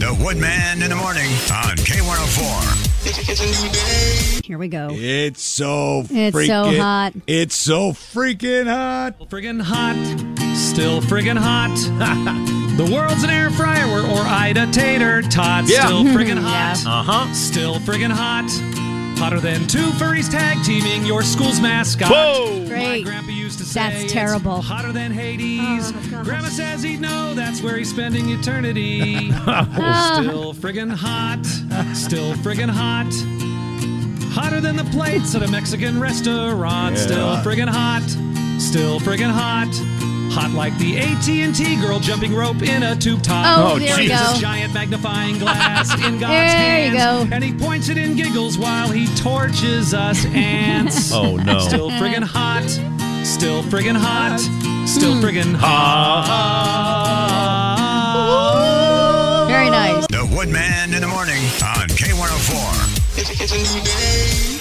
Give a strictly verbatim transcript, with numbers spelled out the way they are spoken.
The Woodman in the morning on K one oh four. It's a new day. Here we go. It's so It's freaking so hot. It's so freaking hot. Friggin' hot. Still friggin' hot. The world's an air fryer or, or Ida Tater Tot. Yeah. Still friggin' hot. Yeah. Uh-huh. Still friggin' hot. Hotter than two furries tag teaming your school's mascot. Whoa. My Great. grandpa used to say That's it's terrible. hotter than Hades. Oh, gosh. Grandma says he'd know that's where he's spending eternity. Oh. Still friggin' hot. Still friggin' hot. Hotter than the plates at a Mexican restaurant. Yeah. Still friggin' hot. Still friggin' hot. Hot like the A T and T girl jumping rope in a tube top. Oh, Oh, there we Jesus. go. A giant magnifying glass in God's There you hands. go. And he points it and giggles while he torches us ants. Oh, no. Still friggin' hot. Still friggin' hot. Still friggin' hot. Very nice. The Woodman in the morning on K one oh four. It's, it's a new day.